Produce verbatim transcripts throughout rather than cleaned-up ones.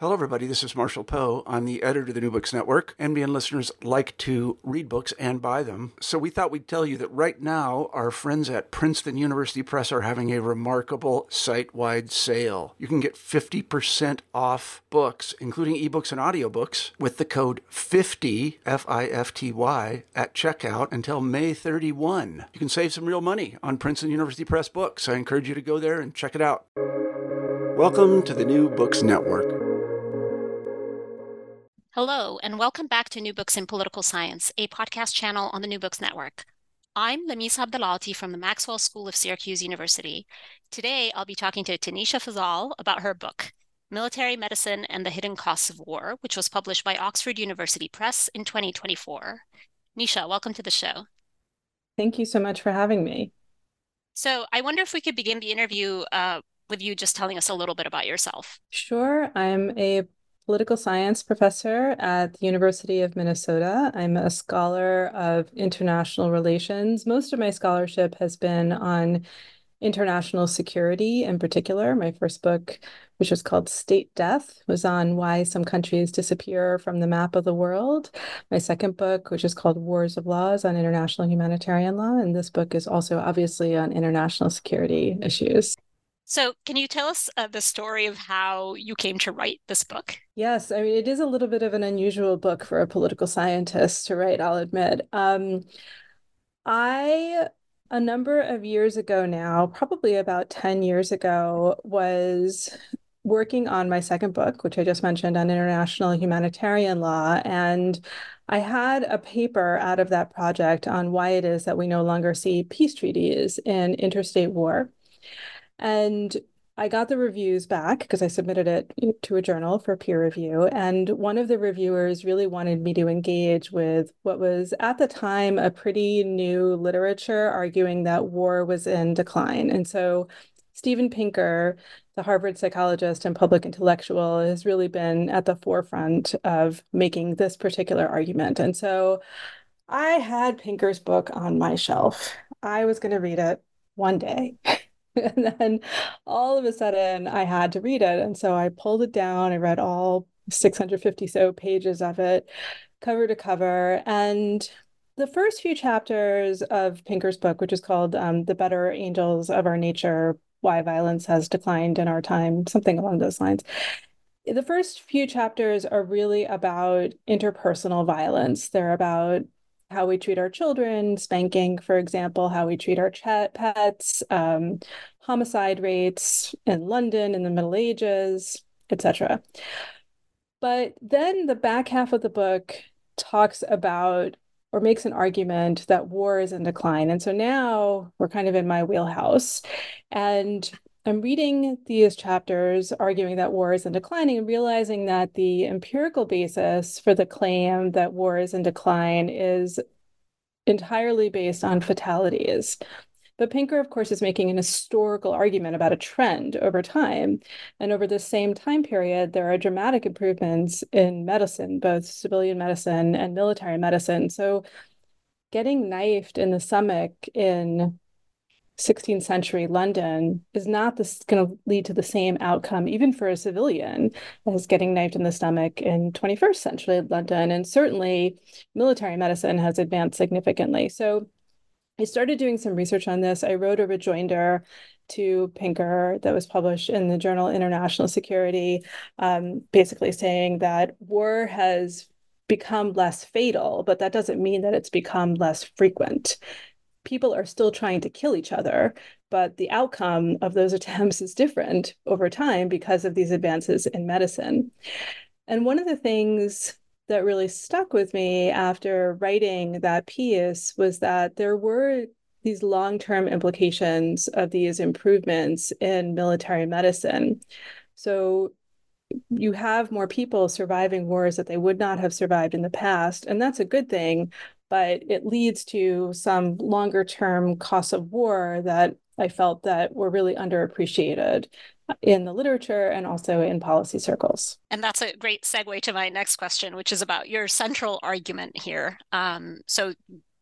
Hello, everybody. This is Marshall Poe. I'm the editor of the New Books Network. N B N listeners like to read books and buy them. So we thought we'd tell you that right now, our friends at Princeton University Press are having a remarkable site-wide sale. You can get fifty percent off books, including ebooks and audiobooks, with the code fifty, F I F T Y, at checkout until May thirty-first. You can save some real money on Princeton University Press books. I encourage you to go there and check it out. Welcome to the New Books Network. Hello, and welcome back to New Books in Political Science, a podcast channel on the New Books Network. I'm Lamisa Abdelalty from the Maxwell School of Syracuse University. Today, I'll be talking to Tanisha Fazal about her book, Military Medicine and the Hidden Costs of War, which was published by Oxford University Press in twenty twenty-four. Nisha, welcome to the show. Thank you so much for having me. So I wonder if we could begin the interview uh, with you just telling us a little bit about yourself. Sure. I'm a political science professor at the University of Minnesota. I'm a scholar of international relations. Most of my scholarship has been on international security in particular. My first book, which was called State Death, was on why some countries disappear from the map of the world. My second book, which is called Wars of Laws, on international humanitarian law. And this book is also obviously on international security issues. So can you tell us uh, the story of how you came to write this book? Yes, I mean, it is a little bit of an unusual book for a political scientist to write, I'll admit. Um, I, a number of years ago now, probably about ten years ago, was working on my second book, which I just mentioned, on international humanitarian law. And I had a paper out of that project on why it is that we no longer see peace treaties in interstate war. And I got the reviews back because I submitted it to a journal for peer review. And one of the reviewers really wanted me to engage with what was at the time a pretty new literature arguing that war was in decline. And so Steven Pinker, the Harvard psychologist and public intellectual, has really been at the forefront of making this particular argument. And so I had Pinker's book on my shelf. I was going to read it one day. And then all of a sudden I had to read it. And so I pulled it down. I read all six hundred fifty so pages of it, cover to cover. And the first few chapters of Pinker's book, which is called um, The Better Angels of Our Nature, Why Violence Has Declined in Our Time, something along those lines. The first few chapters are really about interpersonal violence. They're about how we treat our children, spanking, for example, how we treat our chat pets, um, homicide rates in London in the Middle Ages, et cetera. But then the back half of the book talks about or makes an argument that war is in decline. And so now we're kind of in my wheelhouse. And I'm reading these chapters arguing that war is in declining and realizing that the empirical basis for the claim that war is in decline is entirely based on fatalities. But Pinker, of course, is making an historical argument about a trend over time. And over the same time period, there are dramatic improvements in medicine, both civilian medicine and military medicine. So getting knifed in the stomach in sixteenth century London is not going to lead to the same outcome, even for a civilian, as getting knifed in the stomach in twenty-first century London. And certainly military medicine has advanced significantly. So I started doing some research on this. I wrote a rejoinder to Pinker that was published in the journal International Security, um, basically saying that war has become less fatal, but that doesn't mean that it's become less frequent. People are still trying to kill each other, but the outcome of those attempts is different over time because of these advances in medicine. And one of the things that really stuck with me after writing that piece was that there were these long-term implications of these improvements in military medicine. So you have more people surviving wars that they would not have survived in the past, and that's a good thing, but it leads to some longer term costs of war that I felt that were really underappreciated in the literature and also in policy circles. And that's a great segue to my next question, which is about your central argument here. Um, so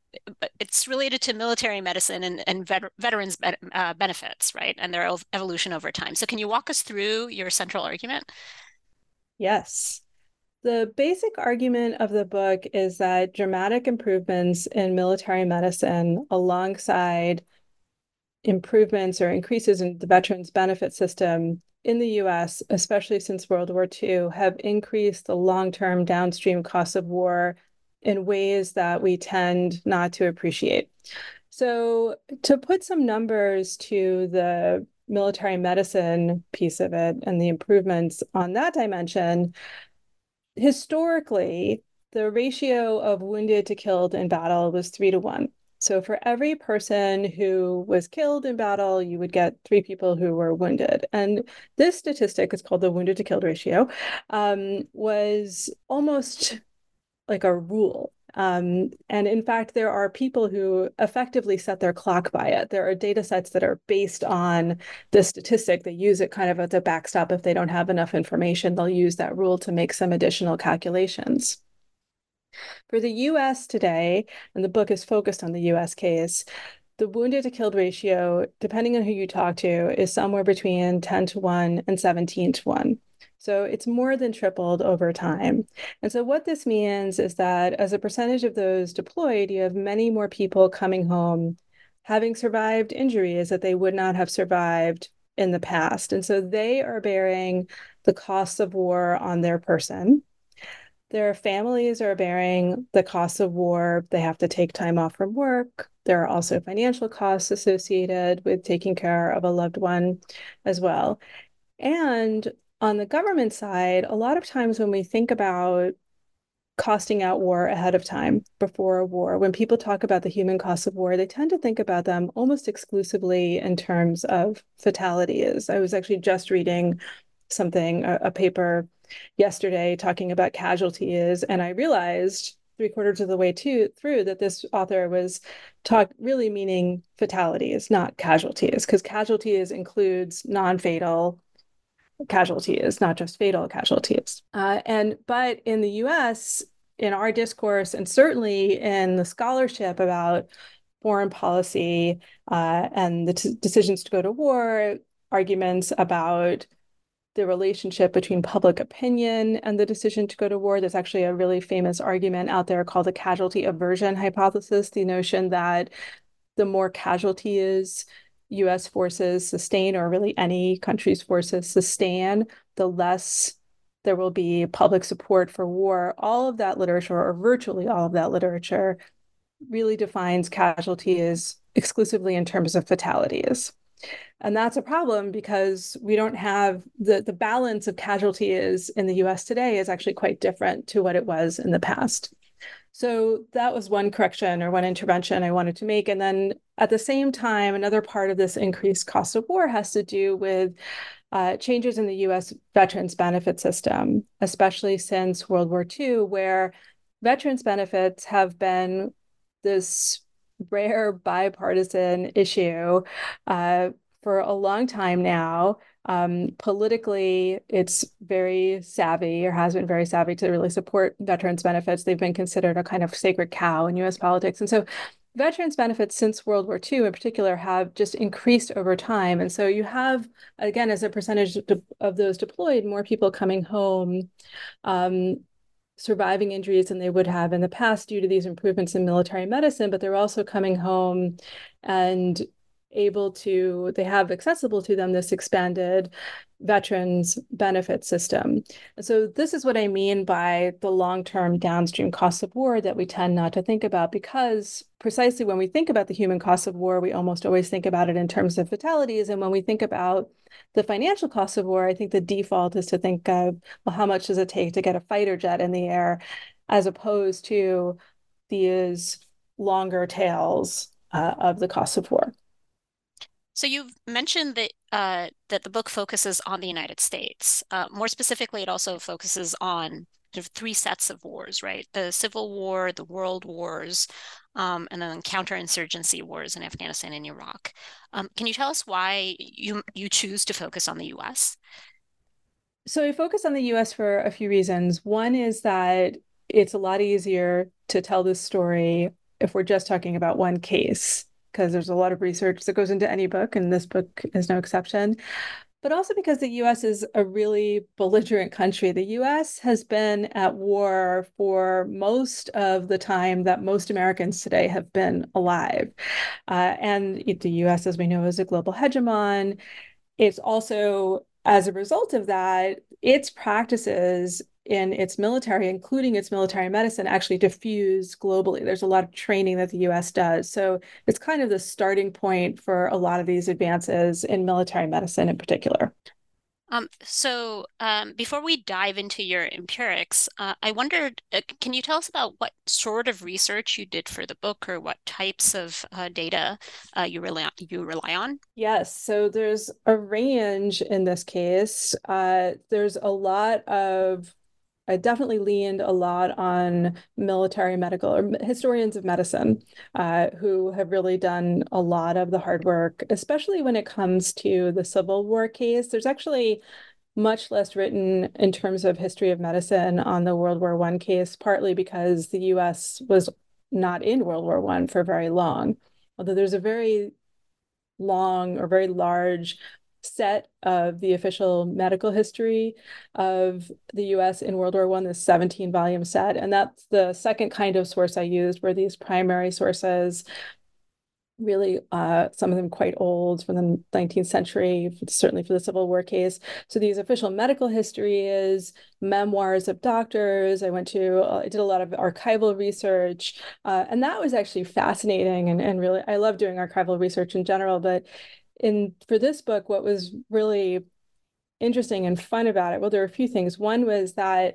it's related to military medicine and, and vet veterans be uh, benefits, right? And their evolution over time. So can you walk us through your central argument? Yes. The basic argument of the book is that dramatic improvements in military medicine, alongside improvements or increases in the veterans benefit system in the U S, especially since World War Two, have increased the long-term downstream costs of war in ways that we tend not to appreciate. So, to put some numbers to the military medicine piece of it and the improvements on that dimension, historically, the ratio of wounded to killed in battle was three to one. So for every person who was killed in battle, you would get three people who were wounded. And this statistic is called the wounded to killed ratio, um, was almost like a rule. Um, and in fact, there are people who effectively set their clock by it. There are data sets that are based on the statistic. They use it kind of as a backstop. If they don't have enough information, they'll use that rule to make some additional calculations. For the U S today, and the book is focused on the U S case, the wounded to killed ratio, depending on who you talk to, is somewhere between ten to one and seventeen to one. So it's more than tripled over time. And so what this means is that as a percentage of those deployed, you have many more people coming home having survived injuries that they would not have survived in the past. And so they are bearing the costs of war on their person. Their families are bearing the costs of war. They have to take time off from work. There are also financial costs associated with taking care of a loved one as well. And on the government side, a lot of times when we think about costing out war ahead of time, before a war, when people talk about the human costs of war, they tend to think about them almost exclusively in terms of fatalities. I was actually just reading something, a, a paper yesterday talking about casualties, and I realized three quarters of the way to, through that this author was talk really meaning fatalities, not casualties, because casualties includes non-fatal casualties, not just fatal casualties. Uh, and but in the U S, in our discourse, and certainly in the scholarship about foreign policy uh, and the t- decisions to go to war, arguments about the relationship between public opinion and the decision to go to war. There's actually a really famous argument out there called the casualty aversion hypothesis, the notion that the more casualties U S forces sustain, or really any country's forces sustain, the less there will be public support for war. All of that literature, or virtually all of that literature, really defines casualties exclusively in terms of fatalities. And that's a problem because we don't have the, the balance of casualties in the U S today is actually quite different to what it was in the past. So that was one correction or one intervention I wanted to make. And then at the same time, another part of this increased cost of war has to do with uh, changes in the U S veterans benefit system, especially since World War Two, where veterans benefits have been this rare bipartisan issue uh, for a long time now. Um, politically, it's very savvy, or has been very savvy, to really support veterans benefits. They've been considered a kind of sacred cow in U S politics. And so veterans benefits since World War Two in particular have just increased over time. And so you have, again, as a percentage of those deployed, more people coming home um, surviving injuries than they would have in the past due to these improvements in military medicine, but they're also coming home and able to, they have accessible to them this expanded veterans benefit system. And so this is what I mean by the long-term downstream costs of war that we tend not to think about, because precisely when we think about the human costs of war, we almost always think about it in terms of fatalities. And when we think about the financial costs of war, I think the default is to think of, well, how much does it take to get a fighter jet in the air, as opposed to these longer tails uh, of the costs of war. So you've mentioned that uh, that the book focuses on the United States. Uh, more specifically, it also focuses on sort of three sets of wars, right? The Civil War, the World Wars, um, and then counterinsurgency wars in Afghanistan and Iraq. Um, can you tell us why you you choose to focus on the U S? So I focus on the U S for a few reasons. One is that it's a lot easier to tell this story if we're just talking about one case, because there's a lot of research that goes into any book, and this book is no exception. but also because the U S is a really belligerent country. The U S has been at war for most of the time that most Americans today have been alive. Uh, and the U S, as we know, is a global hegemon. It's also, as a result of that, its practices in its military, including its military medicine, actually diffuse globally. There's a lot of training that the U S does. So it's kind of the starting point for a lot of these advances in military medicine in particular. Um, so um, before we dive into your empirics, uh, I wondered, uh, can you tell us about what sort of research you did for the book, or what types of uh, data uh, you rely on, you rely on? Yes, so there's a range in this case. Uh, there's a lot of I definitely leaned a lot on military medical or historians of medicine uh, who have really done a lot of the hard work, especially when it comes to the Civil War case. There's actually much less written in terms of history of medicine on the World War One case, partly because the U S was not in World War One for very long. Although there's a very long or very large set of the official medical history of the U S in World War One, this seventeen volume set. And that's the second kind of source I used, were these primary sources, really uh, some of them quite old from the nineteenth century, certainly for the Civil War case. So these official medical histories, memoirs of doctors. I went to, uh, I did a lot of archival research. Uh, and that was actually fascinating. And, and really, I love doing archival research in general. But in for this book, what was really interesting and fun about it, well, there were a few things. One was that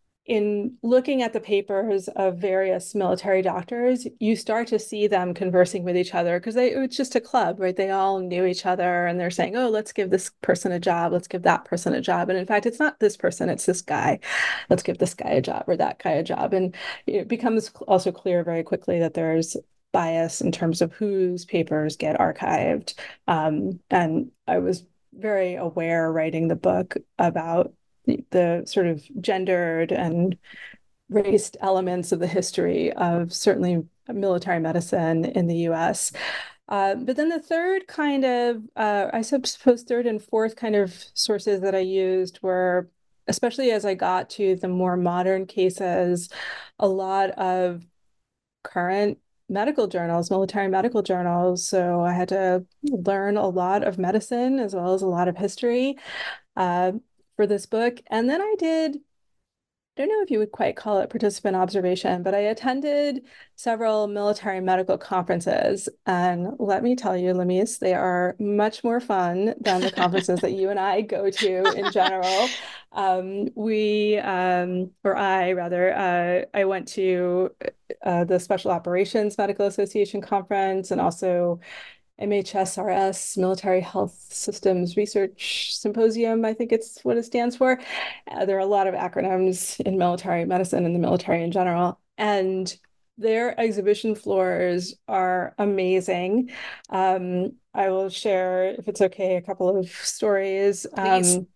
in looking at the papers of various military doctors, you start to see them conversing with each other because they it's just a club, right? They all knew each other and they're saying, oh, let's give this person a job, let's give that person a job. And in fact, it's not this person, it's this guy. Let's give this guy a job or that guy a job. And it becomes also clear very quickly that there's bias in terms of whose papers get archived. Um, and I was very aware writing the book about the, the sort of gendered and raced elements of the history of certainly military medicine in the U S. Uh, but then the third kind of, uh, I suppose, third and fourth kind of sources that I used were, especially as I got to the more modern cases, a lot of current medical journals, military medical journals. So I had to learn a lot of medicine as well as a lot of history uh, for this book. And then I did, I don't know if you would quite call it participant observation, but I attended several military medical conferences. And let me tell you, Lamise, they are much more fun than the conferences that you and I go to in general. Um, we, um, or I rather, uh, I went to uh, the Special Operations Medical Association conference and also M H S R S, Military Health Systems Research Symposium, I think it's what it stands for. Uh, there are a lot of acronyms in military medicine and the military in general. And their exhibition floors are amazing. Um, I will share, if it's okay, a couple of stories. Please. Um,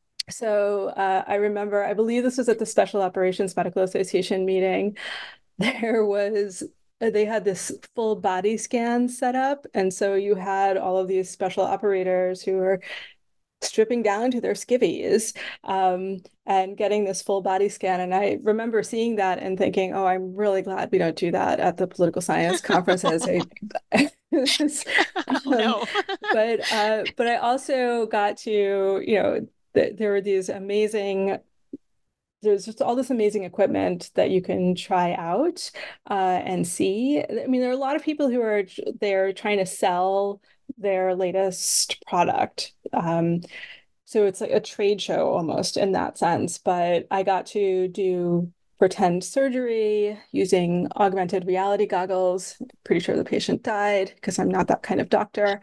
so uh, I remember, I believe this was at the Special Operations Medical Association meeting. There was they had this full body scan set up. And so you had all of these special operators who were stripping down to their skivvies um, and getting this full body scan. And I remember seeing that and thinking, oh, I'm really glad we don't do that at the political science conferences. I, Oh, no. um, but uh, but I also got to, you know, th there were these amazing there's just all this amazing equipment that you can try out uh, and see. I mean, there are a lot of people who are they're trying to sell their latest product. Um, so it's like a trade show almost in that sense. But I got to do pretend surgery using augmented reality goggles. Pretty sure the patient died because I'm not that kind of doctor.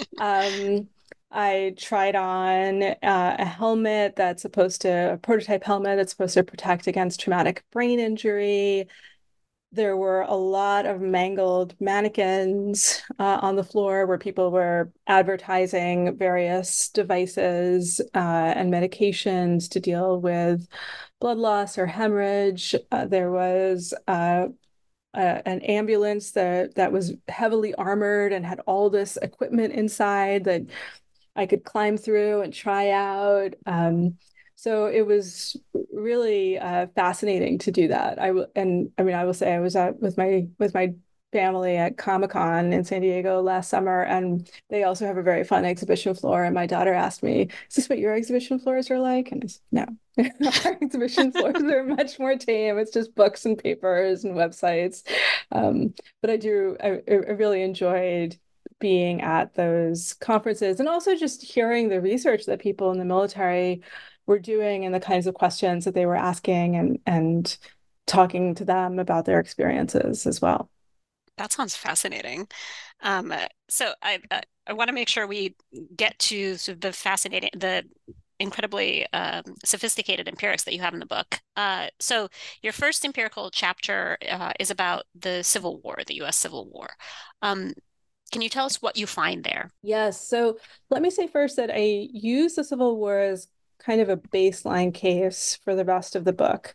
Um, I tried on uh, a helmet that's supposed to, a prototype helmet that's supposed to protect against traumatic brain injury. There were a lot of mangled mannequins uh, on the floor where people were advertising various devices uh, and medications to deal with blood loss or hemorrhage. Uh, there was uh, uh, an ambulance that that was heavily armored and had all this equipment inside that I could climb through and try out. Um, so it was really uh, fascinating to do that. I w- and I mean, I will say I was out with my with my family at Comic-Con in San Diego last summer, and they also have a very fun exhibition floor. And my daughter asked me, "Is this what your exhibition floors are like?" And I said, "No, our exhibition floors are much more tame. It's just books and papers and websites." Um, but I do, I, I really enjoyed being at those conferences and also just hearing the research that people in the military were doing and the kinds of questions that they were asking and and talking to them about their experiences as well. That sounds fascinating. Um, uh, so I uh, I want to make sure we get to sort of the fascinating, the incredibly um, sophisticated empirics that you have in the book. Uh, so your first empirical chapter uh, is about the Civil War, the U S Civil War. Um, can you tell us what you find there? Yes. So let me say first that I use the Civil War as kind of a baseline case for the rest of the book.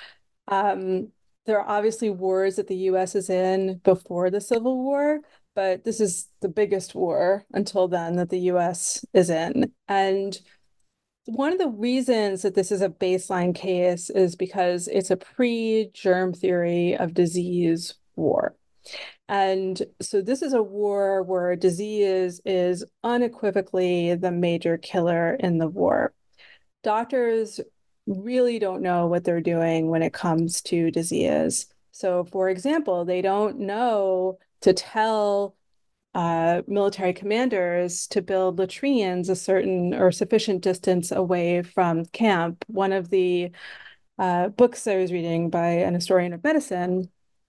Um, there are obviously wars that the U S is in before the Civil War, but this is the biggest war until then that the U S is in. And one of the reasons that this is a baseline case is because it's a pre-germ theory of disease war. And so this is a war where disease is unequivocally the major killer in the war. Doctors really don't know what they're doing when it comes to disease. So, for example, they don't know to tell uh, military commanders to build latrines a certain or sufficient distance away from camp. One of the uh, books I was reading by an historian of medicine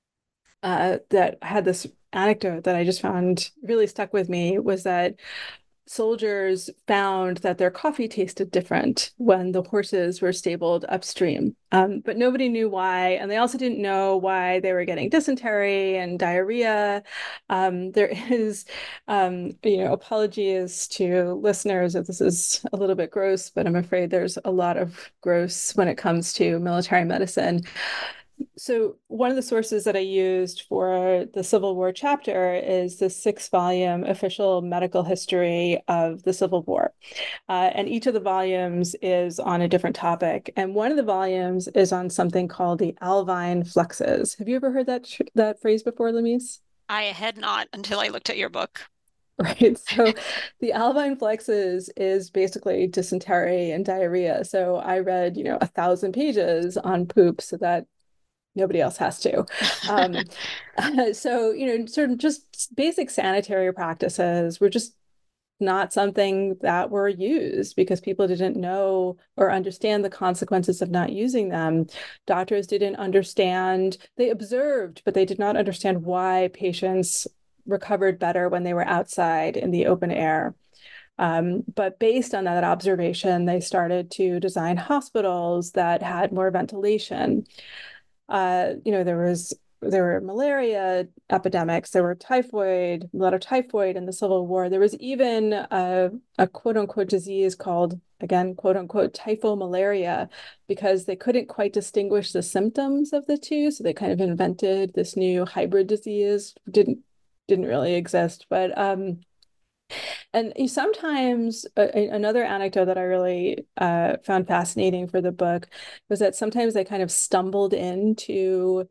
uh, that had this anecdote that I just found really stuck with me was that soldiers found that their coffee tasted different when the horses were stabled upstream. Um, but nobody knew why. And they also didn't know why they were getting dysentery and diarrhea. Um, there is, um, you know, apologies to listeners if this is a little bit gross, but I'm afraid there's a lot of gross when it comes to military medicine. So one of the sources that I used for the Civil War chapter is the six volume official medical history of the Civil War. Uh, and each of the volumes is on a different topic. And one of the volumes is on something called the Alvine fluxes. Have you ever heard that, that phrase before, Lemise? I had not until I looked at your book. Right. So the Alvine fluxes is basically dysentery and diarrhea. So I read, you know, a thousand pages on poop so that nobody else has to. Um, so, you know, sort of just basic sanitary practices were just not something that were used because people didn't know or understand the consequences of not using them. Doctors didn't understand, they observed, but they did not understand why patients recovered better when they were outside in the open air. Um, but based on that observation, they started to design hospitals that had more ventilation. Uh, you know, there was there were malaria epidemics, there were typhoid, a lot of typhoid in the Civil War. There was even a, a quote unquote disease called, again, quote unquote, typhomalaria, because they couldn't quite distinguish the symptoms of the two. So they kind of invented this new hybrid disease. Didn't didn't really exist, but um, and sometimes uh, another anecdote that I really uh, found fascinating for the book was that sometimes they kind of stumbled into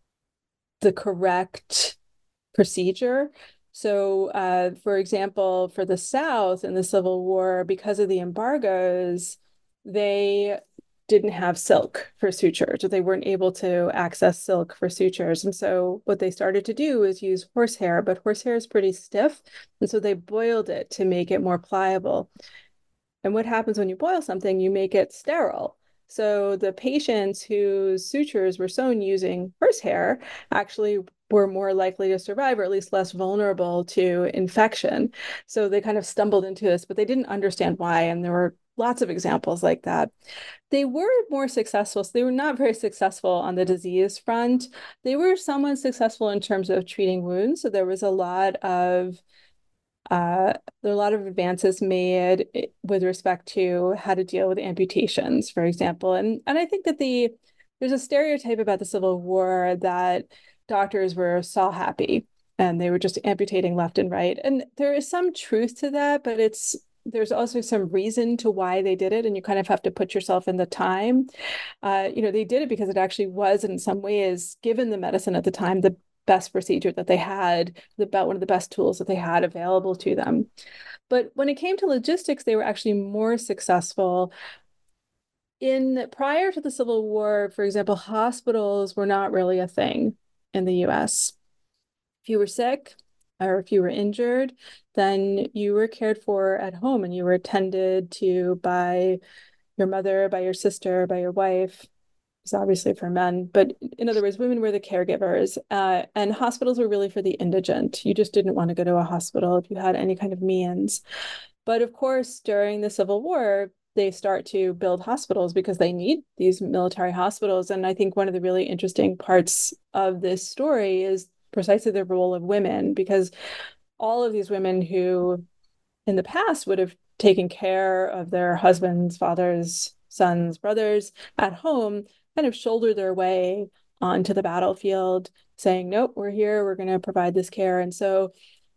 the correct procedure. So, uh, for example, for the South in the Civil War, because of the embargoes, they didn't have silk for sutures, or they weren't able to access silk for sutures. And so what they started to do is use horsehair, but horsehair is pretty stiff. And so they boiled it to make it more pliable. And what happens when you boil something, you make it sterile. So the patients whose sutures were sewn using horsehair actually were more likely to survive, or at least less vulnerable to infection. So they kind of stumbled into this, but they didn't understand why. And there were lots of examples like that. They were more successful. So they were not very successful on the disease front. They were somewhat successful in terms of treating wounds. So there was a lot of uh, there are a lot of advances made with respect to how to deal with amputations, for example. And and I think that the there's a stereotype about the Civil War that doctors were saw happy and they were just amputating left and right. And there is some truth to that, but it's there's also some reason to why they did it, and you kind of have to put yourself in the time. Uh, you know, they did it because it actually was, in some ways, given the medicine at the time, the best procedure that they had, the one of the best tools that they had available to them. But when it came to logistics, they were actually more successful. In prior to the Civil War, for example, hospitals were not really a thing in the U S. If you were sick or if you were injured, then you were cared for at home and you were attended to by your mother, by your sister, by your wife. It's obviously for men, but in other words, women were the caregivers, uh, and hospitals were really for the indigent. You just didn't want to go to a hospital if you had any kind of means. But of course, during the Civil War, they start to build hospitals because they need these military hospitals. And I think one of the really interesting parts of this story is precisely the role of women, because all of these women who in the past would have taken care of their husbands, fathers, sons, brothers at home kind of shoulder their way onto the battlefield, saying, nope, we're here, we're going to provide this care. And so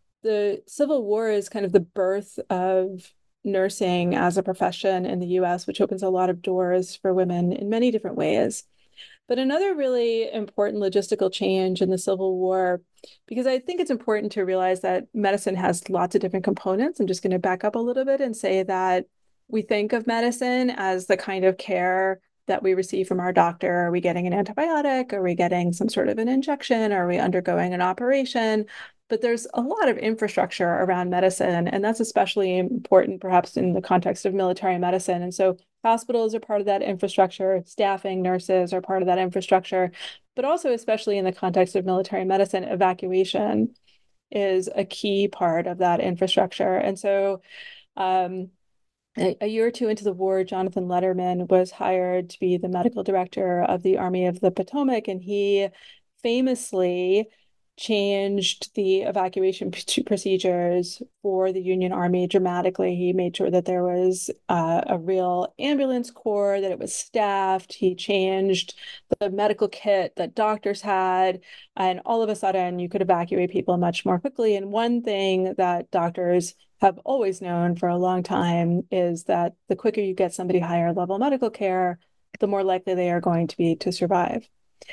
the Civil War is kind of the birth of nursing as a profession in the U S, which opens a lot of doors for women in many different ways. But another really important logistical change in the Civil War, because I think it's important to realize that medicine has lots of different components. I'm just going to back up a little bit and say that we think of medicine as the kind of care that we receive from our doctor. Are we getting an antibiotic? Are we getting some sort of an injection? Are we undergoing an operation? But there's a lot of infrastructure around medicine, and that's especially important perhaps in the context of military medicine. And so hospitals are part of that infrastructure, staffing, nurses are part of that infrastructure, but also especially in the context of military medicine, evacuation is a key part of that infrastructure. And so um, a, a year or two into the war, Jonathan Letterman was hired to be the medical director of the Army of the Potomac, and he famously changed the evacuation p- procedures for the Union Army dramatically. He made sure that there was uh, a real ambulance corps, that it was staffed. He changed the medical kit that doctors had, and all of a sudden you could evacuate people much more quickly. And one thing that doctors have always known for a long time is that the quicker you get somebody higher level medical care, the more likely they are going to be to survive.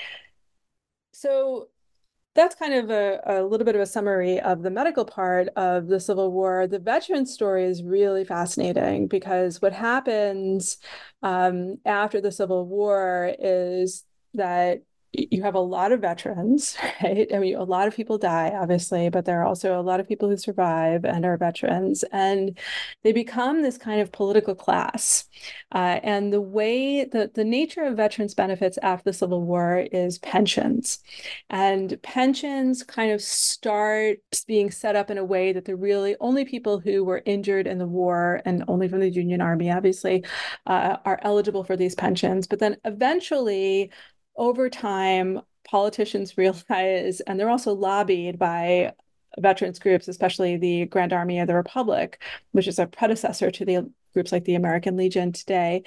So that's kind of a, a little bit of a summary of the medical part of the Civil War. The veteran story is really fascinating because what happens um, after the Civil War is that you have a lot of veterans, right? I mean, a lot of people die, obviously, but there are also a lot of people who survive and are veterans, and they become this kind of political class. Uh, and the way that the nature of veterans benefits after the Civil War is pensions. And pensions kind of start being set up in a way that the really only people who were injured in the war, and only from the Union Army, obviously, uh, are eligible for these pensions. But then eventually, over time, politicians realize, and they're also lobbied by veterans groups, especially the Grand Army of the Republic, which is a predecessor to the groups like the American Legion today.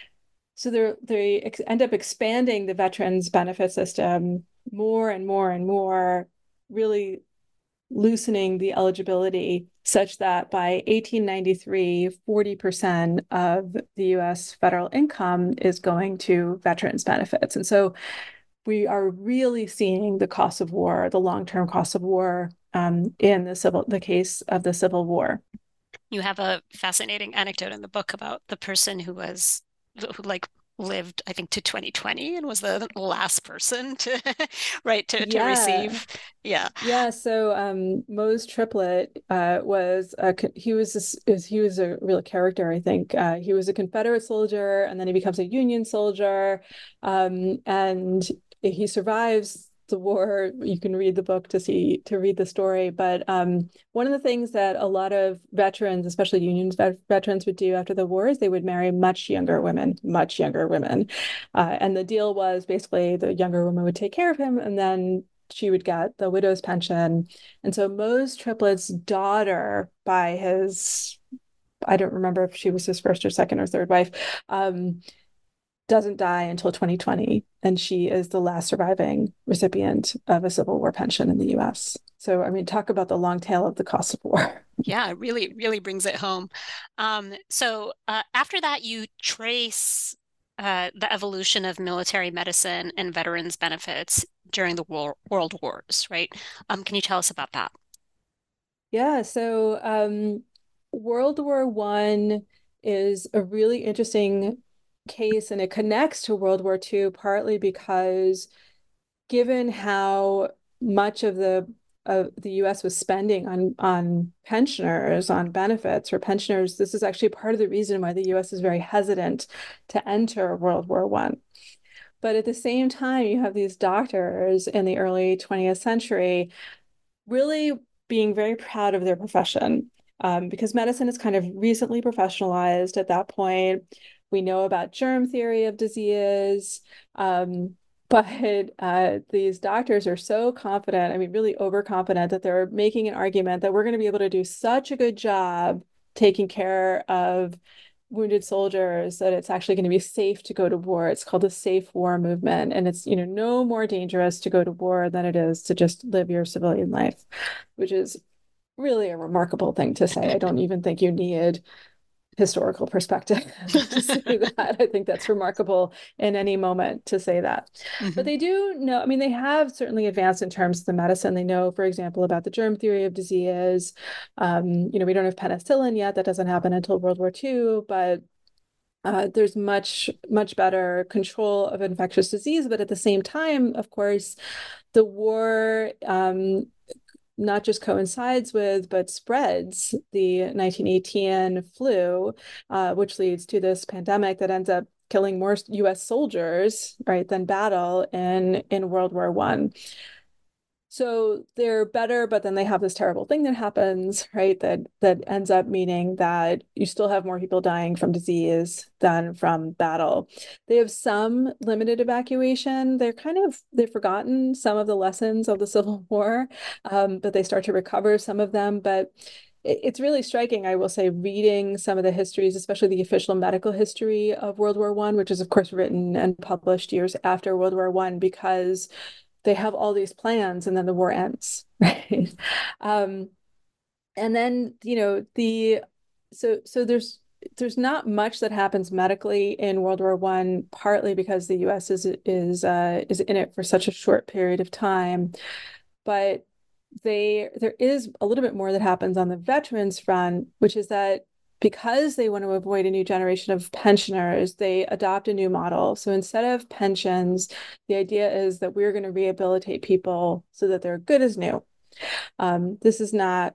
So they ex- end up expanding the veterans benefit system more and more and more, really loosening the eligibility such that by eighteen ninety-three, forty percent of the U S federal income is going to veterans benefits. And so we are really seeing the cost of war, the long-term cost of war um, in the civil, the case of the Civil War. You have a fascinating anecdote in the book about the person who was who like lived, I think, to twenty twenty and was the last person to right to, to Yeah. receive. Yeah. Yeah. So um, Mose Triplett uh, was a, he was a, he was a real character, I think. Uh, he was a Confederate soldier, and then he becomes a Union soldier, um, and he survives the war. You can read the book to see to read the story. But um, one of the things that a lot of veterans, especially Union vet- veterans, would do after the war is they would marry much younger women, much younger women. Uh, and the deal was basically the younger woman would take care of him, and then she would get the widow's pension. And so Mose Triplett's daughter, by his, I don't remember if she was his first or second or third wife, um, doesn't die until twenty twenty, and she is the last surviving recipient of a Civil War pension in the U S. So, I mean, talk about the long tail of the cost of war. Yeah, it really, really brings it home. Um, so uh, after that, you trace uh, the evolution of military medicine and veterans benefits during the war world wars, right? Um, can you tell us about that? Yeah, so um, World War One is a really interesting case, and it connects to World War Two partly because given how much of the of the U S was spending on on pensioners, on benefits for pensioners, this is actually part of the reason why the U S is very hesitant to enter World War One. But at the same time, you have these doctors in the early twentieth century really being very proud of their profession, um, because medicine is kind of recently professionalized at that point. We know about germ theory of disease, um, but uh, these doctors are so confident, I mean, really overconfident, that they're making an argument that we're going to be able to do such a good job taking care of wounded soldiers that it's actually going to be safe to go to war. It's called the safe war movement. And it's, you know, no more dangerous to go to war than it is to just live your civilian life, which is really a remarkable thing to say. I don't even think you need historical perspective to say that. I think that's remarkable in any moment to say that. Mm-hmm. But they do know, I mean, they have certainly advanced in terms of the medicine. They know, for example, about the germ theory of disease. Um, you know, we don't have penicillin yet. That doesn't happen until World War Two, but uh, there's much, much better control of infectious disease. But at the same time, of course, the war um, not just coincides with, but spreads the nineteen eighteen flu, uh, which leads to this pandemic that ends up killing more U S soldiers, right, than battle in, in World War One. So they're better, but then they have this terrible thing that happens, right? That that ends up meaning that you still have more people dying from disease than from battle. They have some limited evacuation. They're kind of they've forgotten some of the lessons of the Civil War, um, but they start to recover some of them. But it's really striking, I will say, reading some of the histories, especially the official medical history of World War One, which is of course written and published years after World War One, because they have all these plans and then the war ends, right? Um, and then, you know, the so so there's there's not much that happens medically in World War One, partly because the U S is is uh, is in it for such a short period of time, but they there is a little bit more that happens on the veterans front, which is that because they want to avoid a new generation of pensioners, they adopt a new model. So instead of pensions, the idea is that we're going to rehabilitate people so that they're good as new. Um, this is not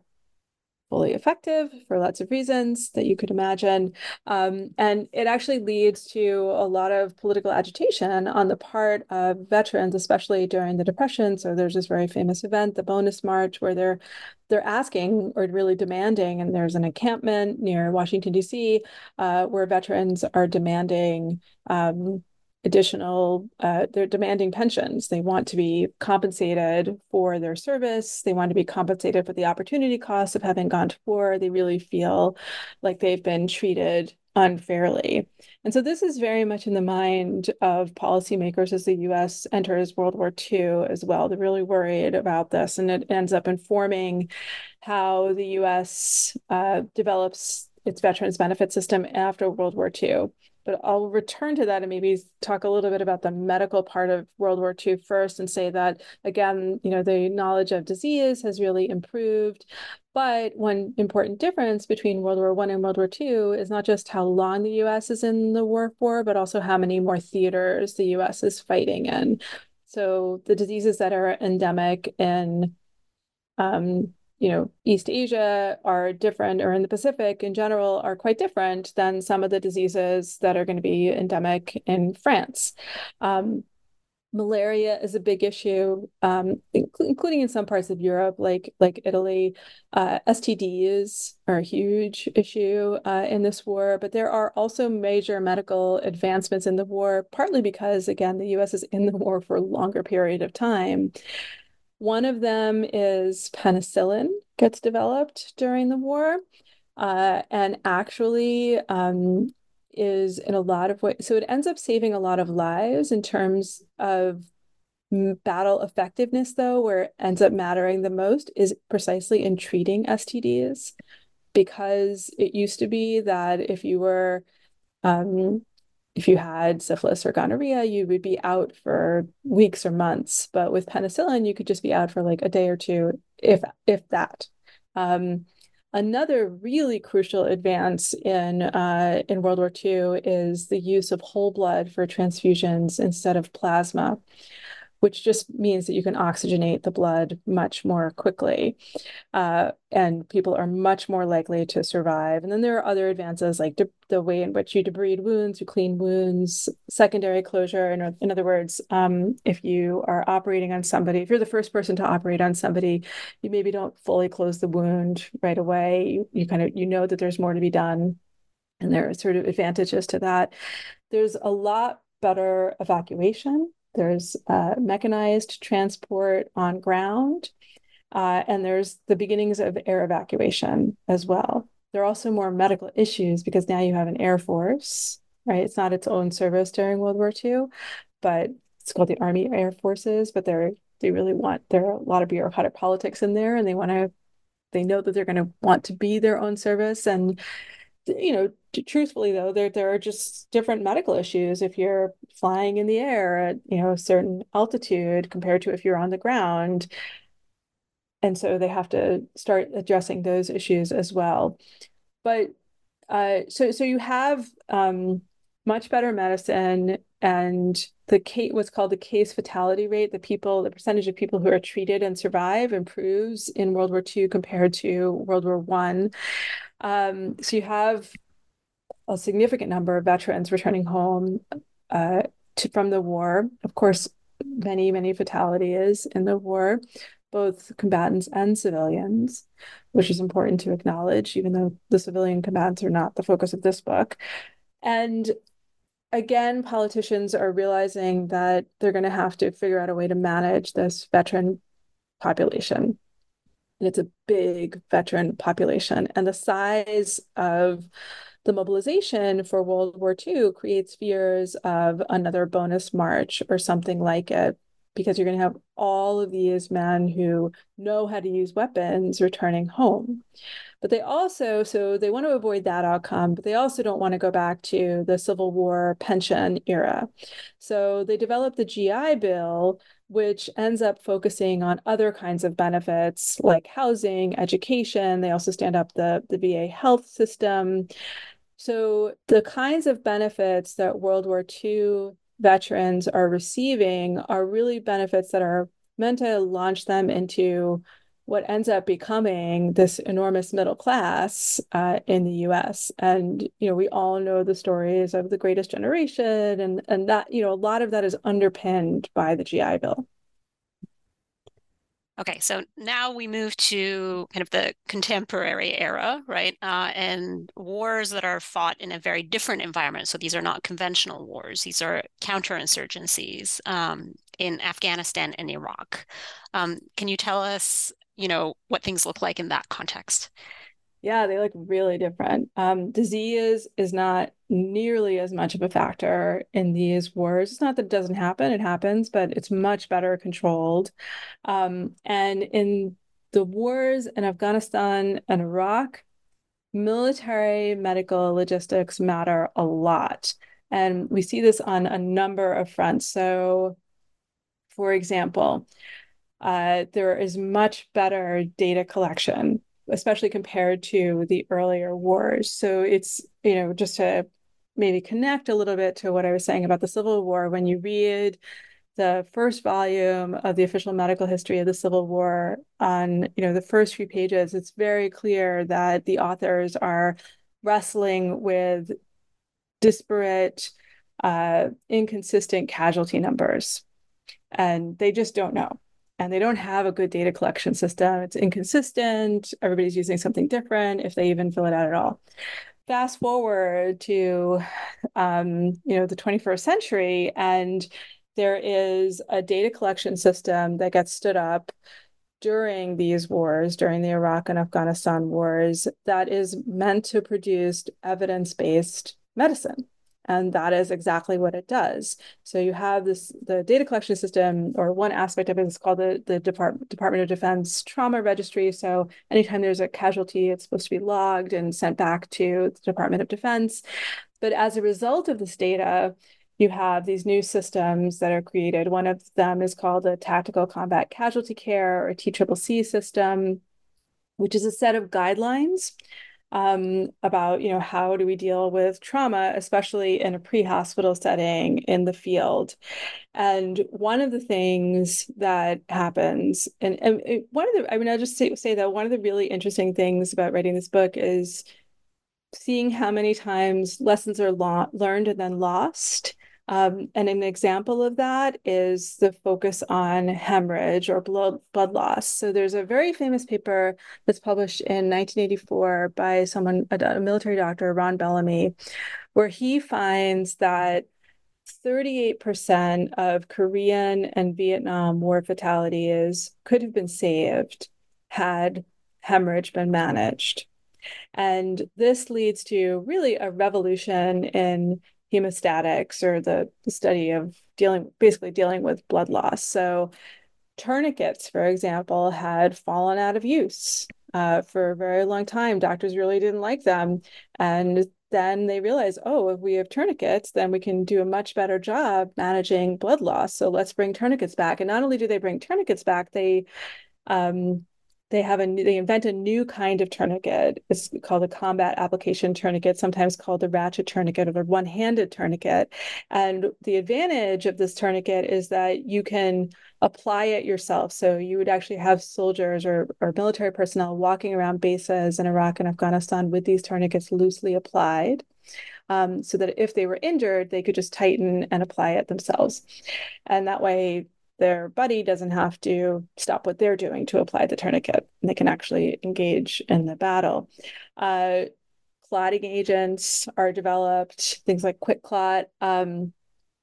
fully effective for lots of reasons that you could imagine. Um, and it actually leads to a lot of political agitation on the part of veterans, especially during the Depression. So there's this very famous event, the Bonus March, where they're they're asking or really demanding, and there's an encampment near Washington, D C, uh, where veterans are demanding um, additional, uh, they're demanding pensions. They want to be compensated for their service. They want to be compensated for the opportunity cost of having gone to war. They really feel like they've been treated unfairly. And so this is very much in the mind of policymakers as the U S enters World War Two as well. They're really worried about this, and it ends up informing how the U S uh, develops its veterans benefit system after World War Two. But I'll return to that and maybe talk a little bit about the medical part of World War Two first, and say that, again, you know, the knowledge of disease has really improved. But one important difference between World War One and World War Two is not just how long the U S is in the war for, but also how many more theaters the U S is fighting in. So the diseases that are endemic in um, you know, East Asia are different, or in the Pacific in general are quite different than some of the diseases that are going to be endemic in France. Um, malaria is a big issue, um, inc- including in some parts of Europe, like like Italy. Uh, S T Ds are a huge issue uh, in this war, but there are also major medical advancements in the war, partly because, again, the U S is in the war for a longer period of time. One of them is penicillin gets developed during the war. Uh, and actually, um, is in a lot of ways, so it ends up saving a lot of lives in terms of battle effectiveness, though, where it ends up mattering the most is precisely in treating S T Ds, because it used to be that if you were um, if you had syphilis or gonorrhea, you would be out for weeks or months. But with penicillin, you could just be out for like a day or two, if if that. Um, another really crucial advance in uh, in World War Two is the use of whole blood for transfusions instead of plasma, which just means that you can oxygenate the blood much more quickly. Uh, and people are much more likely to survive. And then there are other advances like de- the way in which you debride wounds, you clean wounds, secondary closure. In, in other words, um, if you are operating on somebody, if you're the first person to operate on somebody, you maybe don't fully close the wound right away. You, you kind of, you know that there's more to be done. And there are sort of advantages to that. There's a lot better evacuation. There's uh, mechanized transport on ground. Uh, and there's the beginnings of air evacuation as well. There are also more medical issues because now you have an Air Force, right? It's not its own service during World War Two, but it's called the Army Air Forces, but they're they really want, there are a lot of bureaucratic politics in there, and they want to, they know that they're going to want to be their own service. And you know, truthfully though, there there are just different medical issues if you're flying in the air at, you know, a certain altitude compared to if you're on the ground. And so they have to start addressing those issues as well. But uh, so so you have um, much better medicine, and the case, what's called the case fatality rate, the people, the percentage of people who are treated and survive improves in World War Two compared to World War One. Um, so you have a significant number of veterans returning home uh, to, from the war. Of course, many, many fatalities in the war, both combatants and civilians, which is important to acknowledge, even though the civilian combatants are not the focus of this book. And again, politicians are realizing that they're going to have to figure out a way to manage this veteran population. And it's a big veteran population. And the size of the mobilization for World War Two creates fears of another bonus march or something like it, because you're going to have all of these men who know how to use weapons returning home. But they also, so they want to avoid that outcome, but they also don't want to go back to the Civil War pension era. So they developed the G I Bill, which ends up focusing on other kinds of benefits like housing, education. They also stand up the, the V A health system. So the kinds of benefits that World War Two veterans are receiving are really benefits that are meant to launch them into what ends up becoming this enormous middle class uh, in the U S. And, you know, we all know the stories of the Greatest Generation, and, and that, you know, a lot of that is underpinned by the G I Bill. Okay, so now we move to kind of the contemporary era, right? Uh, and wars that are fought in a very different environment. So these are not conventional wars. These are counterinsurgencies um, in Afghanistan and Iraq. Um, can you tell us, you know, what things look like in that context? Yeah, they look really different. Um, disease is not nearly as much of a factor in these wars. It's not that it doesn't happen, it happens, but it's much better controlled. Um, and in the wars in Afghanistan and Iraq, military medical logistics matter a lot. And we see this on a number of fronts. So, for example, uh, there is much better data collection, especially compared to the earlier wars. So it's, you know, just to maybe connect a little bit to what I was saying about the Civil War, when you read the first volume of the official medical history of the Civil War, on, you know, the first few pages, it's very clear that the authors are wrestling with disparate, uh, inconsistent casualty numbers, and they just don't know. And they don't have a good data collection system. It's inconsistent. Everybody's using something different, if they even fill it out at all. Fast forward to, um, you know, the twenty-first century, and there is a data collection system that gets stood up during these wars, during the Iraq and Afghanistan wars, that is meant to produce evidence-based medicine. And that is exactly what it does. So you have this, the data collection system, or one aspect of it is called the, the Depart- Department of Defense Trauma Registry. So anytime there's a casualty, it's supposed to be logged and sent back to the Department of Defense. But as a result of this data, you have these new systems that are created. One of them is called a Tactical Combat Casualty Care, or T C C C system, which is a set of guidelines um, about, you know, how do we deal with trauma, especially in a pre-hospital setting in the field. And one of the things that happens, and, and one of the, I mean, I'll just say, say that one of the really interesting things about writing this book is seeing how many times lessons are lo- learned and then lost. Um, and an example of that is the focus on hemorrhage or blood, blood loss. So there's a very famous paper that's published in nineteen eighty-four by someone, a, a military doctor, Ron Bellamy, where he finds that thirty-eight percent of Korean and Vietnam War fatalities could have been saved had hemorrhage been managed. And this leads to really a revolution in hemostatics, or the, the study of dealing, basically dealing with blood loss. So tourniquets, for example, had fallen out of use uh, for a very long time. Doctors really didn't like them. And then they realized, oh, if we have tourniquets, then we can do a much better job managing blood loss. So let's bring tourniquets back. And not only do they bring tourniquets back, they um, they have a they invent a new kind of tourniquet. It's called a combat application tourniquet, sometimes called the ratchet tourniquet or the one-handed tourniquet. And the advantage of this tourniquet is that you can apply it yourself. So you would actually have soldiers or, or military personnel walking around bases in Iraq and Afghanistan with these tourniquets loosely applied. Um, so that if they were injured, they could just tighten and apply it themselves. And that way, their buddy doesn't have to stop what they're doing to apply the tourniquet. And they can actually engage in the battle. Uh, clotting agents are developed, things like QuikClot. Um,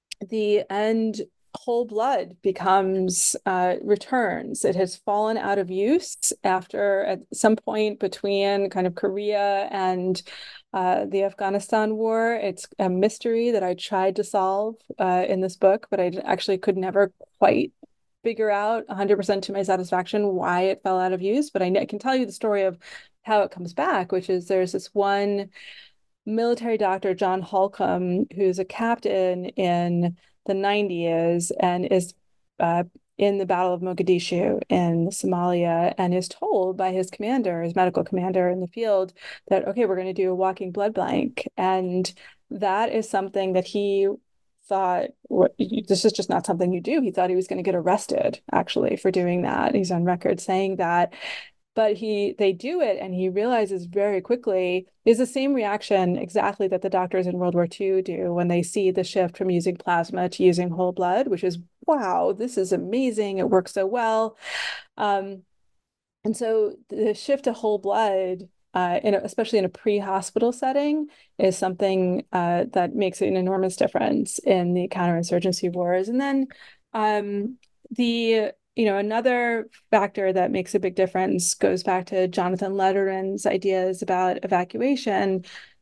the end whole blood becomes uh, returns. It has fallen out of use after at some point between kind of Korea and uh, the Afghanistan war. It's a mystery that I tried to solve uh, in this book, but I actually could never quite figure out one hundred percent to my satisfaction why it fell out of use. But I, I can tell you the story of how it comes back, which is there's this one military doctor, John Holcomb, who's a captain in the nineties and is uh, in the Battle of Mogadishu in Somalia, and is told by his commander, his medical commander in the field, that, okay, we're going to do a walking blood bank. And that is something that he thought, what, this is just not something you do. He thought he was going to get arrested, actually, for doing that. He's on record saying that. But he they do it, and he realizes very quickly is the same reaction exactly that the doctors in World War Two do when they see the shift from using plasma to using whole blood, which is, wow, this is amazing. It works so well. Um, and so the shift to whole blood, uh, in a, especially in a pre-hospital setting, is something uh, that makes an enormous difference in the counterinsurgency wars. And then um, the you know, another factor that makes a big difference goes back to Jonathan Letterman's ideas about evacuation,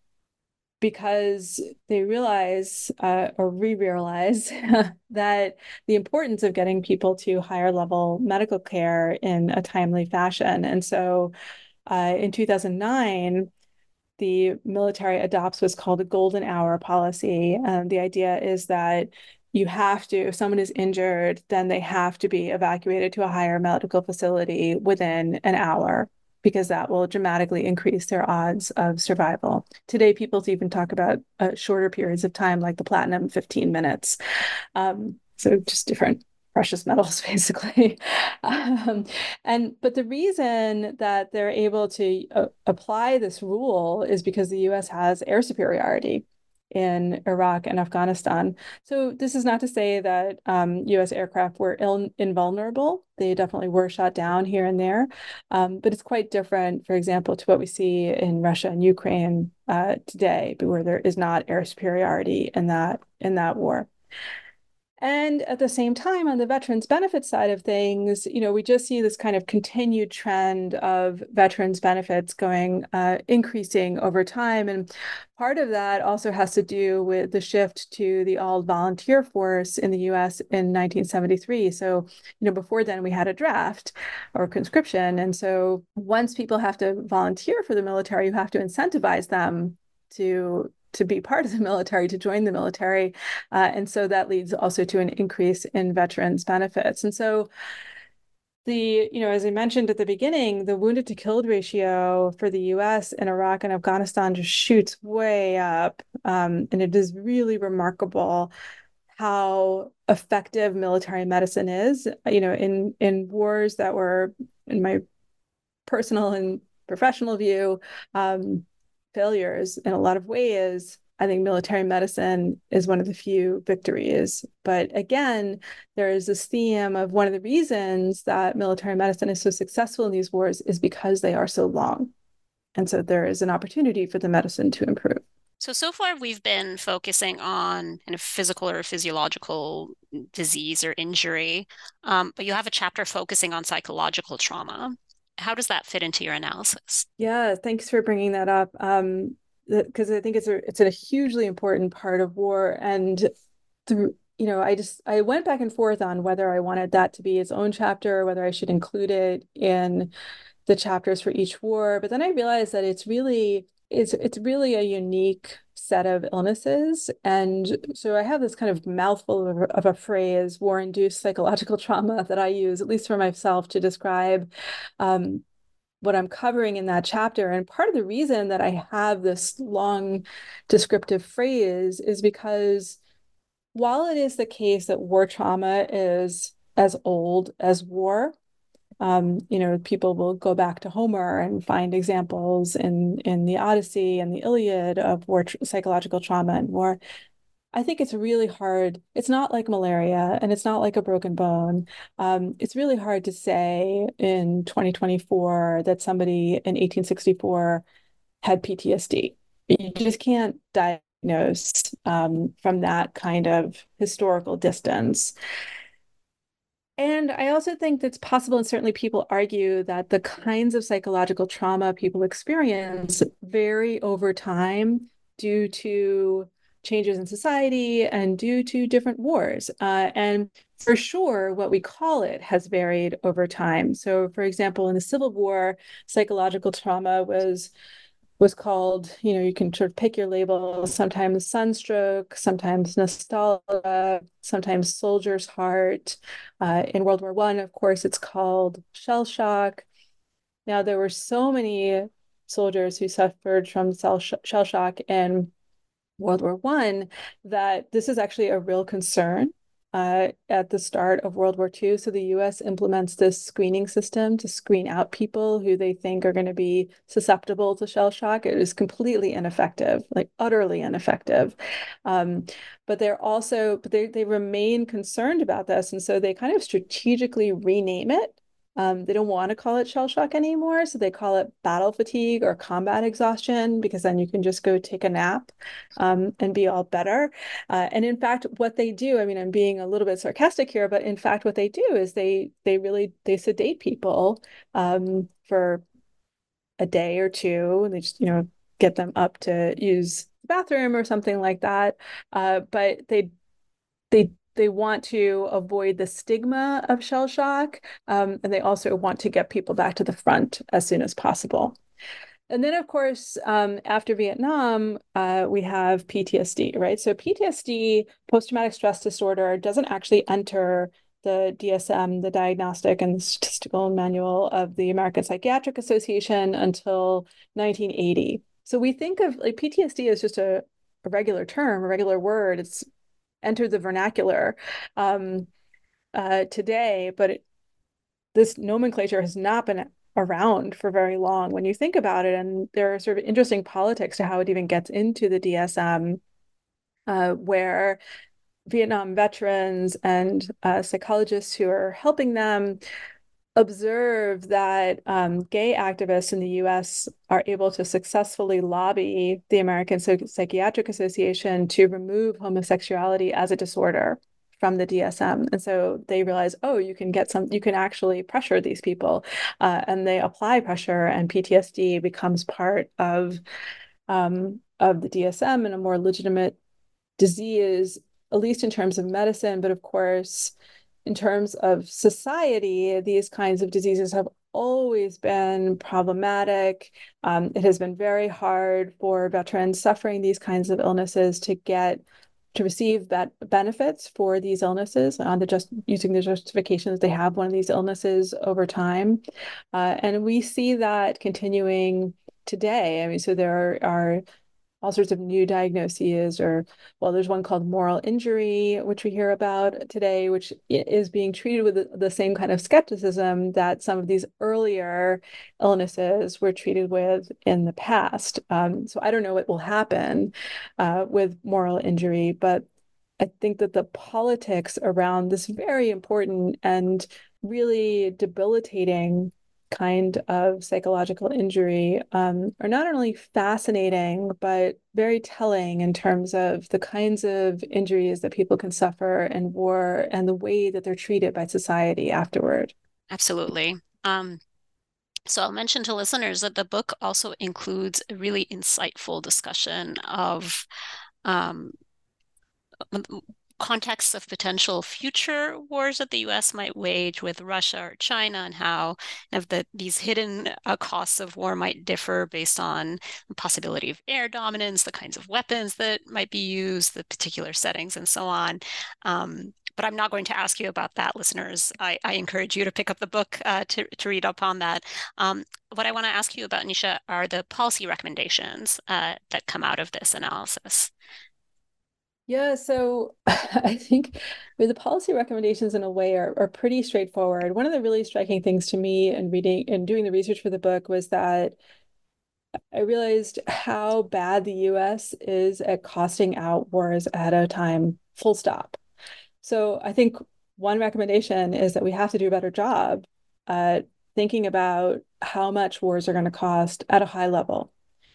because they realize uh, or re-realize that the importance of getting people to higher level medical care in a timely fashion. And so uh, in two thousand nine, the military adopts what's called a golden hour policy. And the idea is that you have to, if someone is injured, then they have to be evacuated to a higher medical facility within an hour, because that will dramatically increase their odds of survival. Today, people even talk about uh, shorter periods of time, like the platinum fifteen minutes. Um, so just different precious metals, basically. Um, and but the reason that they're able to uh, apply this rule is because the U S has air superiority in Iraq and Afghanistan. So this is not to say that um, U S aircraft were ill, invulnerable. They definitely were shot down here and there, um, but it's quite different, for example, to what we see in Russia and Ukraine uh, today, where there is not air superiority in that in that war. And at the same time, on the veterans benefits side of things, you know, we just see this kind of continued trend of veterans benefits going uh, increasing over time. And part of that also has to do with the shift to the all volunteer force in the U S in nineteen seventy-three. So, you know, before then we had a draft or conscription. And so once people have to volunteer for the military, you have to incentivize them to to be part of the military, to join the military. Uh, and so that leads also to an increase in veterans benefits. And so the, you know, as I mentioned at the beginning, the wounded to killed ratio for the U S and Iraq and Afghanistan just shoots way up. Um, and it is really remarkable how effective military medicine is. You know, in in wars that were, in my personal and professional view, um, failures in a lot of ways. I think military medicine is one of the few victories. But again, there is this theme of one of the reasons that military medicine is so successful in these wars is because they are so long. And so there is an opportunity for the medicine to improve. So, so far we've been focusing on kind of physical or physiological disease or injury, um, but you have a chapter focusing on psychological trauma. How does that fit into your analysis? Yeah, thanks for bringing that up. Um, because I think it's a it's a hugely important part of war. And through, you know, I just I went back and forth on whether I wanted that to be its own chapter, or whether I should include it in the chapters for each war. But then I realized that it's really it's it's really a unique set of illnesses. And so I have this kind of mouthful of, of a phrase, war-induced psychological trauma, that I use, at least for myself, to describe um, what I'm covering in that chapter. And part of the reason that I have this long descriptive phrase is because while it is the case that war trauma is as old as war, um, you know, people will go back to Homer and find examples in in the Odyssey and the Iliad of war tr psychological trauma and war. I think it's really hard. It's not like malaria and it's not like a broken bone. Um, it's really hard to say in twenty twenty-four that somebody in eighteen sixty-four had P T S D. You just can't diagnose um, from that kind of historical distance. And I also think that's possible, and certainly people argue that the kinds of psychological trauma people experience vary over time due to changes in society and due to different wars. Uh, and for sure, what we call it has varied over time. So, for example, in the Civil War, psychological trauma was was called, you know, you can sort of pick your label, sometimes sunstroke, sometimes nostalgia, sometimes soldier's heart. Uh, in World War One, of course, it's called shell shock. Now, there were so many soldiers who suffered from shell shock in World War One that this is actually a real concern. Uh, at the start of World War Two. So the U S implements this screening system to screen out people who they think are going to be susceptible to shell shock. It is completely ineffective, like utterly ineffective. Um, but they're also, but they, they remain concerned about this. And so they kind of strategically rename it. Um, they don't want to call it shell shock anymore, so they call it battle fatigue or combat exhaustion, because then you can just go take a nap um, and be all better. Uh, and in fact, what they do, I mean, I'm being a little bit sarcastic here, but in fact, what they do is they they really they sedate people um, for a day or two, and they just you know get them up to use the bathroom or something like that. Uh, but they they they want to avoid the stigma of shell shock, um, and they also want to get people back to the front as soon as possible. And then, of course, um, after Vietnam, uh, we have P T S D, right? So P T S D, post-traumatic stress disorder, doesn't actually enter the D S M, the Diagnostic and Statistical Manual of the American Psychiatric Association, until nineteen eighty. So we think of like P T S D as just a, a regular term, a regular word. It's entered the vernacular um, uh, today, but it, this nomenclature has not been around for very long when you think about it. And there are sort of interesting politics to how it even gets into the D S M, uh, where Vietnam veterans and uh, psychologists who are helping them observe that um, gay activists in the U S are able to successfully lobby the American Psychiatric Association to remove homosexuality as a disorder from the D S M. And so they realize, oh, you can get some, you can actually pressure these people. Uh, and they apply pressure, and P T S D becomes part of um, of the D S M and a more legitimate disease, at least in terms of medicine. But of course, in terms of society, these kinds of diseases have always been problematic. Um, it has been very hard for veterans suffering these kinds of illnesses to get to receive that benefits for these illnesses on the just using the justification that they have one of these illnesses over time. Uh, and we see that continuing today. I mean, so there are, are all sorts of new diagnoses, or well, there's one called moral injury, which we hear about today, which is being treated with the, the same kind of skepticism that some of these earlier illnesses were treated with in the past. Um, so I don't know what will happen uh, with moral injury, but I think that the politics around this very important and really debilitating kind of psychological injury um, are not only fascinating, but very telling in terms of the kinds of injuries that people can suffer in war and the way that they're treated by society afterward. Absolutely. Um, so I'll mention to listeners that the book also includes a really insightful discussion of um, contexts of potential future wars that the U S might wage with Russia or China, and how of the, these hidden uh, costs of war might differ based on the possibility of air dominance, the kinds of weapons that might be used, the particular settings, and so on. Um, but I'm not going to ask you about that, listeners. I, I encourage you to pick up the book uh, to, to read up on that. Um, what I want to ask you about, Nisha, are the policy recommendations uh, that come out of this analysis. Yeah, so I think the policy recommendations in a way are, are pretty straightforward. One of the really striking things to me in reading and doing the research for the book was that I realized how bad the U S is at costing out wars ahead of time, full stop. So I think one recommendation is that we have to do a better job at thinking about how much wars are going to cost at a high level.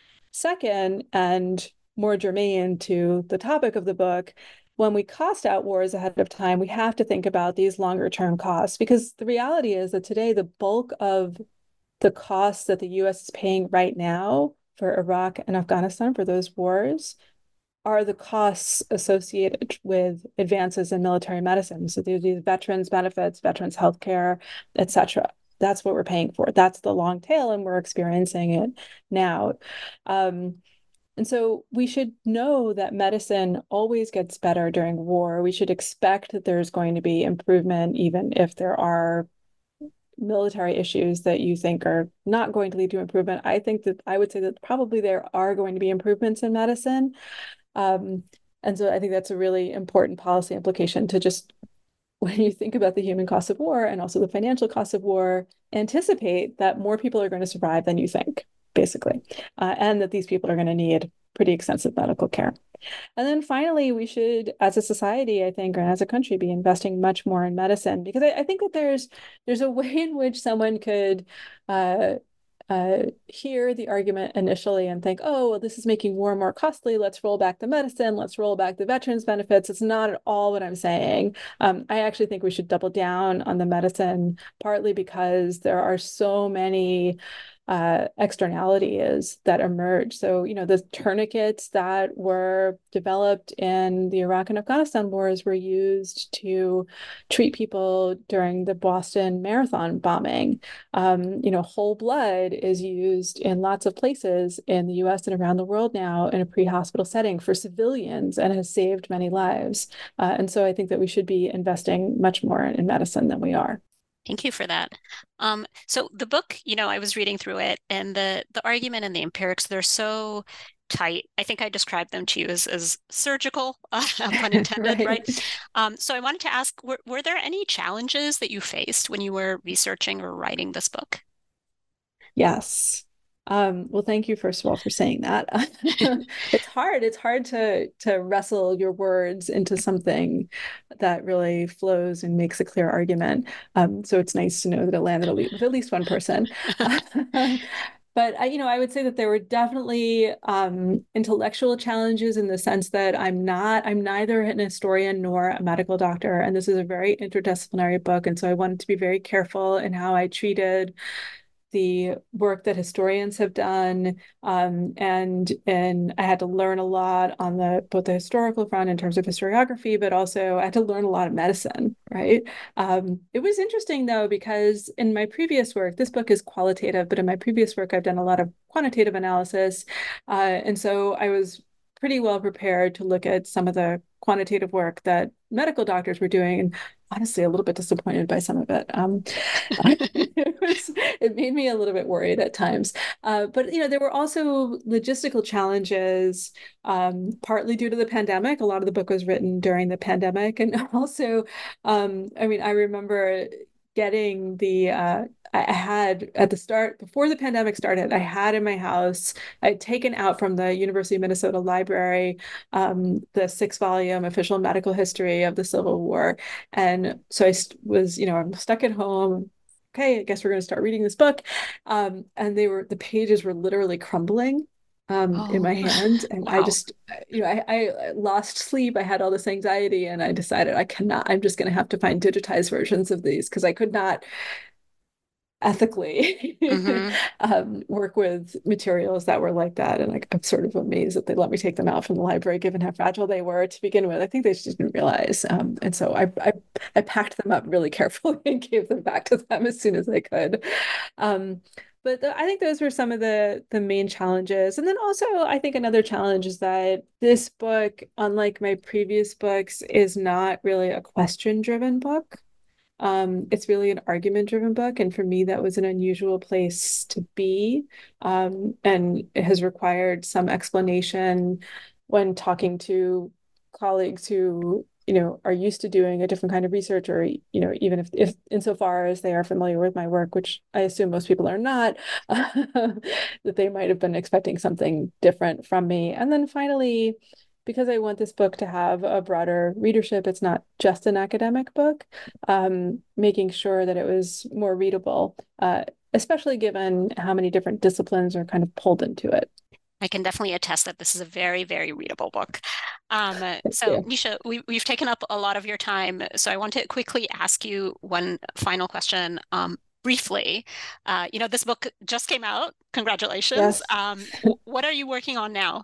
Second, and more germane to the topic of the book, when we cost out wars ahead of time, we have to think about these longer term costs, because the reality is that today the bulk of the costs that the U S is paying right now for Iraq and Afghanistan for those wars are the costs associated with advances in military medicine. So there's these veterans benefits, veterans healthcare, et cetera. That's what we're paying for. That's the long tail, and we're experiencing it now. Um, and so we should know that medicine always gets better during war. We should expect that there's going to be improvement, even if there are military issues that you think are not going to lead to improvement. I think that I would say that probably there are going to be improvements in medicine. Um, and so I think that's a really important policy implication to just, when you think about the human cost of war and also the financial cost of war, anticipate that more people are going to survive than you think, basically, uh, and that these people are going to need pretty extensive medical care. And then finally, we should, as a society, I think, or as a country, be investing much more in medicine, because I, I think that there's there's a way in which someone could uh, uh, hear the argument initially and think, oh, well, this is making war more costly. Let's roll back the medicine. Let's roll back the veterans benefits. It's not at all what I'm saying. Um, I actually think we should double down on the medicine, partly because there are so many uh, externalities that emerge. So, you know, the tourniquets that were developed in the Iraq and Afghanistan wars were used to treat people during the Boston Marathon bombing. Um, you know, whole blood is used in lots of places in the U S and around the world now in a pre-hospital setting for civilians, and has saved many lives. Uh, and so I think that we should be investing much more in medicine than we are. Thank you for that. Um, so the book, you know, I was reading through it, and the the argument and the empirics, they're so tight. I think I described them to you as, as surgical, uh, pun intended, right? Right. Um, so I wanted to ask, were, were there any challenges that you faced when you were researching or writing this book? Yes. Um, well, thank you, first of all, for saying that. It's hard. It's hard to to wrestle your words into something that really flows and makes a clear argument. Um, so it's nice to know that it landed at least, with at least one person. but I, you know, I would say that there were definitely um, intellectual challenges in the sense that I'm not, I'm neither an historian nor a medical doctor, and this is a very interdisciplinary book, and so I wanted to be very careful in how I treated the work that historians have done, um, and and I had to learn a lot on the both the historical front in terms of historiography, but also I had to learn a lot of medicine, right? Um, it was interesting though, because in my previous work, this book is qualitative, but in my previous work, I've done a lot of quantitative analysis, uh, and so I was pretty well prepared to look at some of the quantitative work that medical doctors were doing, and honestly a little bit disappointed by some of it. Um, it was, it made me a little bit worried at times. Uh, but you know, there were also logistical challenges, um, partly due to the pandemic. A lot of the book was written during the pandemic, and also, um, I mean, I remember getting the uh, I had at the start before the pandemic started, I had in my house, I'd taken out from the University of Minnesota Library um, the six volume official medical history of the Civil War. And so I was, you know, I'm stuck at home. Okay, I guess we're going to start reading this book. Um, and they were, the pages were literally crumbling um, in Oh, my hand. And I wow. just, you know, I, I lost sleep. I had all this anxiety, and I decided I cannot, I'm just going to have to find digitized versions of these because I could not ethically Hmm. um, work with materials that were like that. And like, I'm sort of amazed that they let me take them out from the library, given how fragile they were to begin with. I think they just didn't realize. Um, and so I, I, I packed them up really carefully and gave them back to them as soon as I could. Um, but the, I think those were some of the the main challenges. And then also, I think another challenge is that this book, unlike my previous books, is not really a question-driven book. Um, it's really an argument-driven book, and for me, that was an unusual place to be. Um, and it has required some explanation when talking to colleagues who, you know, are used to doing a different kind of research, or, you know, even if, if insofar as they are familiar with my work, which I assume most people are not, that they might have been expecting something different from me. And then finally, because I want this book to have a broader readership, it's not just an academic book, um, making sure that it was more readable, uh, especially given how many different disciplines are kind of pulled into it. I can definitely attest that this is a very, very readable book. Um, uh, Thank so, you. Nisha, we, we've taken up a lot of your time. So, I want to quickly ask you one final question. Um, briefly, uh, you know, this book just came out. Congratulations. Yes. Um, what are you working on now?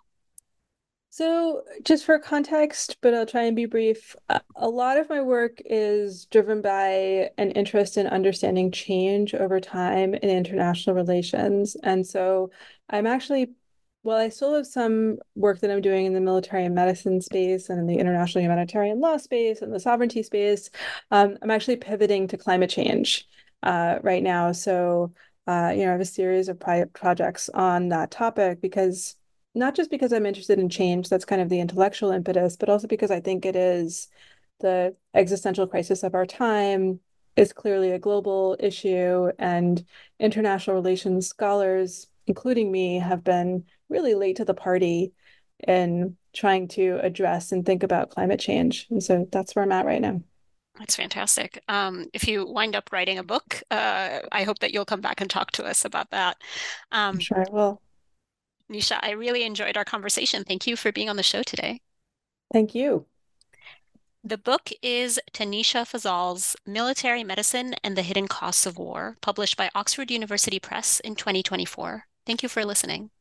So, just for context, but I'll try and be brief, a a lot of my work is driven by an interest in understanding change over time in international relations. And so I'm actually, well, I still have some work that I'm doing in the military and medicine space and in the international humanitarian law space and the sovereignty space. Um, I'm actually pivoting to climate change uh, right now. So, uh, you know, I have a series of pri projects on that topic because not just because I'm interested in change, that's kind of the intellectual impetus, but also because I think it is the existential crisis of our time is clearly a global issue, and international relations scholars, including me, have been really late to the party in trying to address and think about climate change. And so that's where I'm at right now. That's fantastic. Um, if you wind up writing a book, uh, I hope that you'll come back and talk to us about that. I'm Um, sure I will. Nisha, I really enjoyed our conversation. Thank you for being on the show today. Thank you. The book is Tanisha Fazal's Military Medicine and the Hidden Costs of War, published by Oxford University Press in twenty twenty-four. Thank you for listening.